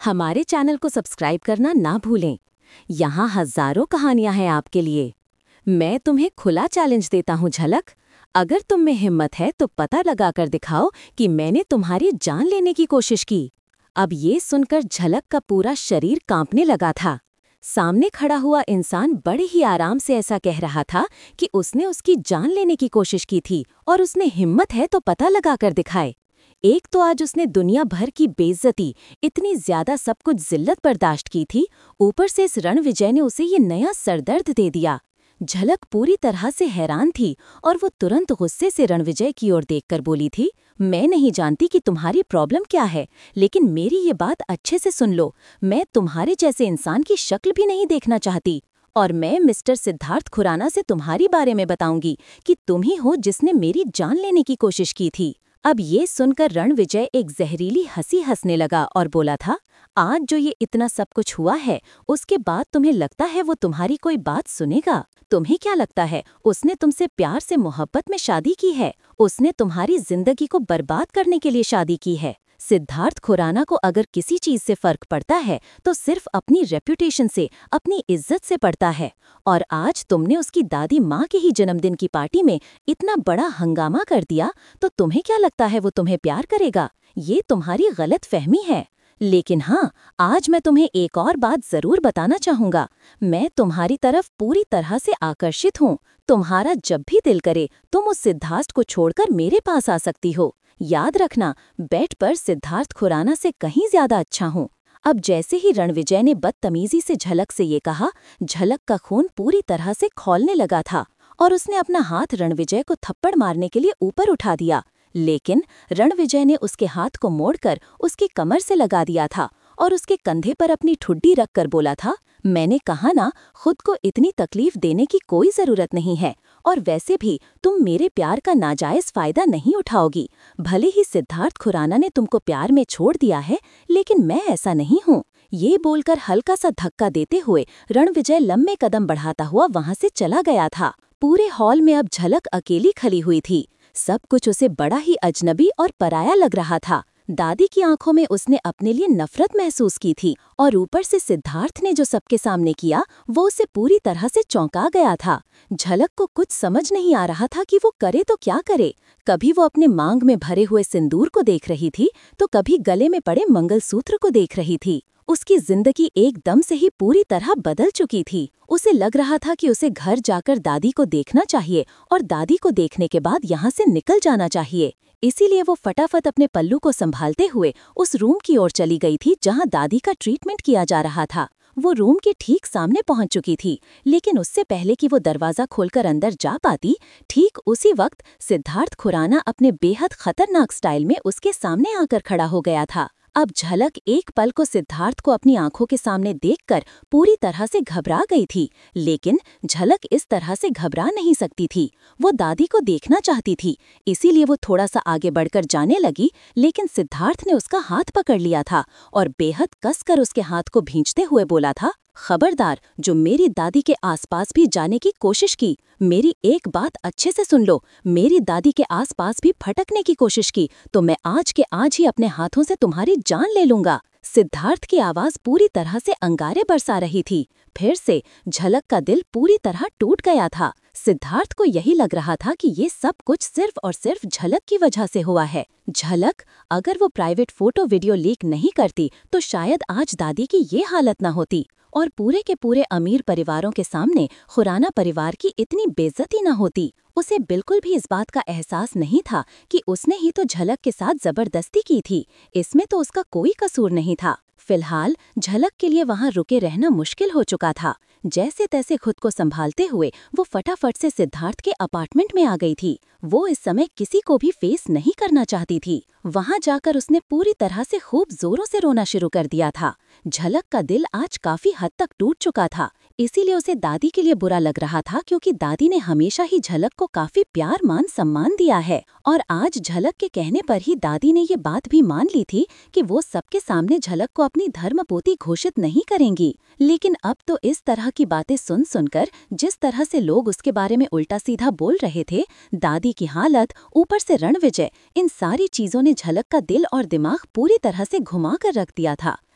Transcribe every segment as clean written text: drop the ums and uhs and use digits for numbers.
हमारे चैनल को सब्सक्राइब करना ना भूलें। यहाँ हजारों कहानियां हैं आपके लिए। मैं तुम्हें खुला चैलेंज देता हूँ झलक। अगर तुम में हिम्मत है तो पता लगाकर दिखाओ कि मैंने तुम्हारी जान लेने की कोशिश की। अब ये सुनकर झलक का पूरा शरीर कांपने लगा था। सामने खड़ा हुआ इंसान बड़े ही आराम से ऐसा कह रहा था कि उसने उसकी जान लेने की कोशिश की थी और उसने हिम्मत है तो पता लगाकर दिखाए। एक तो आज उसने दुनिया भर की बेइज्जती, इतनी ज्यादा सब कुछ जिल्लत बर्दाश्त की थी, ऊपर से इस रणविजय ने उसे ये नया सरदर्द दे दिया। झलक पूरी तरह से हैरान थी और वो तुरंत गुस्से से रणविजय की ओर देखकर बोली थी, मैं नहीं जानती कि तुम्हारी प्रॉब्लम क्या है, लेकिन मेरी ये बात अच्छे से सुन लो। मैं तुम्हारे जैसे इंसान की शक्ल भी नहीं देखना चाहती। और मैं मिस्टर सिद्धार्थ खुराना से तुम्हारी बारे में बताऊंगी कि तुम ही हो जिसने मेरी जान लेने की कोशिश की थी। अब ये सुनकर रणविजय एक जहरीली हंसी हंसने लगा और बोला था, आज जो ये इतना सब कुछ हुआ है, उसके बाद तुम्हें लगता है वो तुम्हारी कोई बात सुनेगा? तुम्हें क्या लगता है उसने तुमसे प्यार से मोहब्बत में शादी की है? उसने तुम्हारी जिंदगी को बर्बाद करने के लिए शादी की है। सिद्धार्थ खुराना को अगर किसी चीज से फर्क पड़ता है तो सिर्फ अपनी रेप्यूटेशन से, अपनी इज्जत से पड़ता है। और आज तुमने उसकी दादी माँ के ही जन्मदिन की पार्टी में इतना बड़ा हंगामा कर दिया, तो तुम्हें क्या लगता है वो तुम्हें प्यार करेगा? ये तुम्हारी गलत फहमी है। लेकिन हाँ, आज मैं तुम्हें एक और बात जरूर बताना चाहूंगा। मैं तुम्हारी तरफ पूरी तरह से आकर्षित हूँ। तुम्हारा जब भी दिल करे तुम उस सिद्धार्थ को छोड़कर मेरे पास आ सकती हो। याद रखना, बेड पर सिद्धार्थ खुराना से कहीं ज्यादा अच्छा हूँ। अब जैसे ही रणविजय ने बदतमीजी से झलक से ये कहा, झलक का खून पूरी तरह से खौलने लगा था और उसने अपना हाथ रणविजय को थप्पड़ मारने के लिए ऊपर उठा दिया। लेकिन रणविजय ने उसके हाथ को मोड़कर उसकी कमर से लगा दिया था और उसके कंधे पर अपनी ठुड्डी रखकर बोला था, मैंने कहा ना, खुद को इतनी तकलीफ देने की कोई जरूरत नहीं है। और वैसे भी तुम मेरे प्यार का नाजायज फायदा नहीं उठाओगी। भले ही सिद्धार्थ खुराना ने तुमको प्यार में छोड़ दिया है, लेकिन मैं ऐसा नहीं हूँ। ये बोलकर हल्का सा धक्का देते हुए रणविजय लंबे कदम बढ़ाता हुआ वहां से चला गया था। पूरे हॉल में अब झलक अकेली खड़ी हुई थी। सब कुछ उसे बड़ा ही अजनबी और पराया लग रहा था। दादी की आंखों में उसने अपने लिए नफरत महसूस की थी और ऊपर से सिद्धार्थ ने जो सबके सामने किया, वो उसे पूरी तरह से चौंका गया था। झलक को कुछ समझ नहीं आ रहा था कि वो करे तो क्या करे। कभी वो अपने मांग में भरे हुए सिंदूर को देख रही थी तो कभी गले में पड़े मंगलसूत्र को देख रही थी। उसकी जिंदगी एकदम से ही पूरी तरह बदल चुकी थी। उसे लग रहा था कि उसे घर जाकर दादी को देखना चाहिए और दादी को देखने के बाद यहाँ से निकल जाना चाहिए। इसीलिए वो फटाफट अपने पल्लू को संभालते हुए उस रूम की ओर चली गई थी जहाँ दादी का ट्रीटमेंट किया जा रहा था। वो रूम के ठीक सामने पहुंच चुकी थी, लेकिन उससे पहले कि वो दरवाजा खोलकर अंदर जा पाती, ठीक उसी वक्त सिद्धार्थ खुराना अपने बेहद खतरनाक स्टाइल में उसके सामने आकर खड़ा हो गया था। अब झलक एक पल को सिद्धार्थ को अपनी आंखों के सामने देखकर पूरी तरह से घबरा गई थी, लेकिन झलक इस तरह से घबरा नहीं सकती थी। वो दादी को देखना चाहती थी, इसीलिए वो थोड़ा सा आगे बढ़कर जाने लगी, लेकिन सिद्धार्थ ने उसका हाथ पकड़ लिया था और बेहद कसकर उसके हाथ को भींचते हुए बोला था, खबरदार, जो मेरी दादी के आसपास भी जाने की कोशिश की, मेरी एक बात अच्छे से सुन लो, मेरी दादी के आसपास भी फटकने की कोशिश की तो मैं आज के आज ही अपने हाथों से तुम्हारी जान ले लूंगा। सिद्धार्थ की आवाज पूरी तरह से अंगारे बरसा रही थी। फिर से झलक का दिल पूरी तरह टूट गया था। सिद्धार्थ को यही लग रहा था कि ये सब कुछ सिर्फ और सिर्फ झलक की वजह से हुआ है। झलक, अगर वो प्राइवेट फोटो वीडियो लीक नहीं करती तो शायद आज दादी की ये हालत न होती और पूरे के पूरे अमीर परिवारों के सामने खुराना परिवार की इतनी बेइज्जती न होती। उसे बिल्कुल भी इस बात का एहसास नहीं था कि उसने ही तो झलक के साथ जबरदस्ती की थी। इसमें तो उसका कोई कसूर नहीं था। फिलहाल झलक के लिए वहां रुके रहना मुश्किल हो चुका था। जैसे तैसे खुद को संभालते हुए वो फटाफट से सिद्धार्थ के अपार्टमेंट में आ गई थी। वो इस समय किसी को भी फेस नहीं करना चाहती थी। वहां जाकर उसने पूरी तरह से खूब जोरों से रोना शुरू कर दिया था। झलक का दिल आज काफी हद तक टूट चुका था। इसीलिए उसे दादी के लिए बुरा लग रहा था, क्योंकि दादी ने हमेशा ही झलक को काफी प्यार मान सम्मान दिया है और आज झलक के कहने पर ही दादी ने ये बात भी मान ली थी कि वो सबके सामने झलक को अपनी धर्मपोती घोषित नहीं करेंगी। लेकिन अब तो इस तरह की बातें सुन सुनकर, जिस तरह से लोग उसके बारे में उल्टा सीधा बोल रहे थे, दादी की हालत, ऊपर से रणविजय, इन सारी चीजों ने झलक का दिल और दिमाग पूरी तरह से घुमा कर रख दिया था।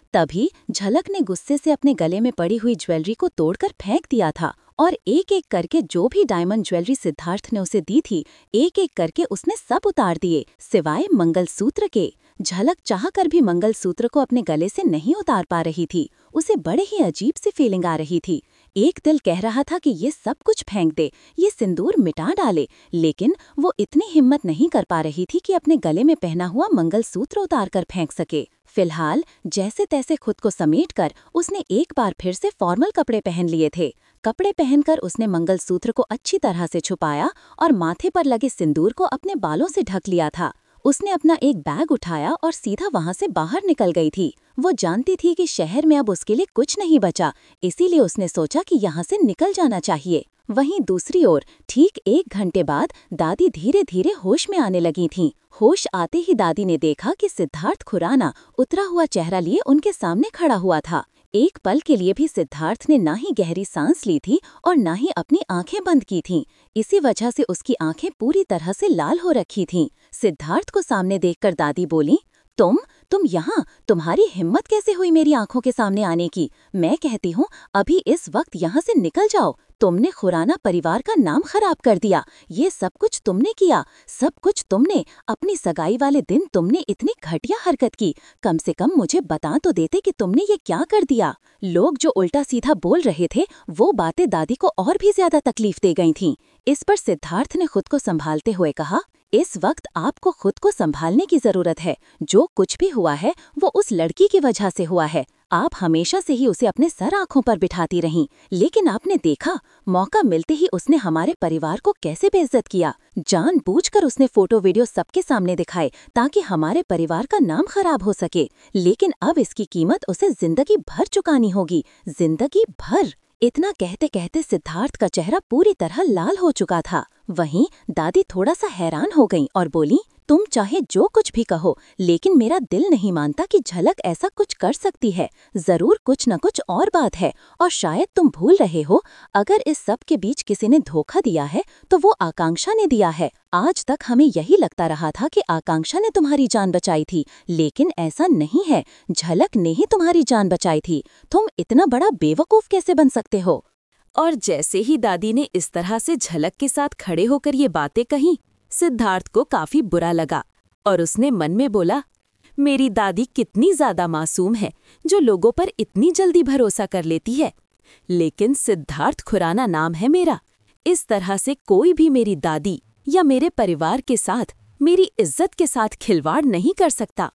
तभी झलक ने गुस्से से अपने गले में पड़ी हुई ज्वेलरी को तोड़कर फेंक दिया था और एक एक करके जो भी डायमंड ज्वेलरी सिद्धार्थ ने उसे दी थी, एक एक करके उसने सब उतार दिए, सिवाय मंगलसूत्र के। झलक चाहकर भी मंगलसूत्र को अपने गले से नहीं उतार पा रही थी। उसे बड़े ही अजीब सी फीलिंग आ रही थी। एक दिल कह रहा था कि ये सब कुछ फेंक दे, ये सिंदूर मिटा डाले, लेकिन वो इतनी हिम्मत नहीं कर पा रही थी कि अपने गले में पहना हुआ मंगलसूत्र उतार कर फेंक सके। फिलहाल जैसे तैसे खुद को समेटकर उसने एक बार फिर से फॉर्मल कपड़े पहन लिए थे। कपड़े पहनकर उसने मंगलसूत्र को अच्छी तरह से छुपाया और माथे पर लगे सिंदूर को अपने बालों से ढक लिया था। उसने अपना एक बैग उठाया और सीधा वहां से बाहर निकल गई थी। वो जानती थी कि शहर में अब उसके लिए कुछ नहीं बचा, इसीलिए उसने सोचा कि यहाँ से निकल जाना चाहिए। वहीं दूसरी ओर ठीक 1 घंटे बाद दादी धीरे धीरे होश में आने लगी थीं। होश आते ही दादी ने देखा कि सिद्धार्थ खुराना उतरा हुआ चेहरा लिए उनके सामने खड़ा हुआ था। एक पल के लिए भी सिद्धार्थ ने ना ही गहरी सांस ली थी और ना ही अपनी आंखें बंद की थीं। इसी वजह से उसकी आंखें पूरी तरह से लाल हो रखी थीं। सिद्धार्थ को सामने देखकर दादी बोली, तुम यहाँ, तुम्हारी हिम्मत कैसे हुई मेरी आंखों के सामने आने की? मैं कहती हूँ अभी इस वक्त यहाँ से निकल जाओ। तुमने खुराना परिवार का नाम खराब कर दिया। ये सब कुछ तुमने किया, सब कुछ तुमने। अपनी सगाई वाले दिन तुमने इतनी घटिया हरकत की। कम से कम मुझे बता तो देते कि तुमने ये क्या कर दिया। लोग जो उल्टा सीधा बोल रहे थे वो बातें दादी को और भी ज्यादा तकलीफ दे गई थीं। इस पर सिद्धार्थ ने खुद को संभालते हुए कहा, इस वक्त आपको खुद को संभालने की जरूरत है। जो कुछ भी हुआ है वो उस लड़की की वजह से हुआ है। आप हमेशा से ही उसे अपने सर आंखों पर बिठाती रहीं, लेकिन आपने देखा मौका मिलते ही उसने हमारे परिवार को कैसे बेइज्जत किया। जानबूझकर उसने फोटो वीडियो सबके सामने दिखाए ताकि हमारे परिवार का नाम खराब हो सके, लेकिन अब इसकी कीमत उसे जिंदगी भर चुकानी होगी, जिंदगी भर। इतना कहते कहते सिद्धार्थ का चेहरा पूरी तरह लाल हो चुका था। वहीं दादी थोड़ा सा हैरान हो गईं और बोली, तुम चाहे जो कुछ भी कहो, लेकिन मेरा दिल नहीं मानता कि झलक ऐसा कुछ कर सकती है। जरूर कुछ न कुछ और बात है, और शायद तुम भूल रहे हो, अगर इस सब के बीच किसी ने धोखा दिया है तो वो आकांक्षा ने दिया है। आज तक हमें यही लगता रहा था कि आकांक्षा ने तुम्हारी जान बचाई थी, लेकिन ऐसा नहीं है, झलक ने ही तुम्हारी जान बचाई थी। तुम इतना बड़ा बेवकूफ कैसे बन सकते हो? और जैसे ही दादी ने इस तरह से झलक के साथ खड़े होकर ये बातें कहीं, सिद्धार्थ को काफी बुरा लगा और उसने मन में बोला, मेरी दादी कितनी ज्यादा मासूम है जो लोगों पर इतनी जल्दी भरोसा कर लेती है। लेकिन सिद्धार्थ खुराना नाम है मेरा। इस तरह से कोई भी मेरी दादी या मेरे परिवार के साथ, मेरी इज्जत के साथ खिलवाड़ नहीं कर सकता।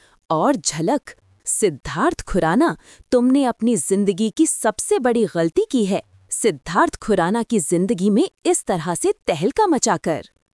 और झलक, सिद्धार्थ खुराना, तुमने अपनी जिंदगी की सबसे बड़ी गलती की है, सिद्धार्थ खुराना की जिंदगी में इस तरह से तहलका मचाकर।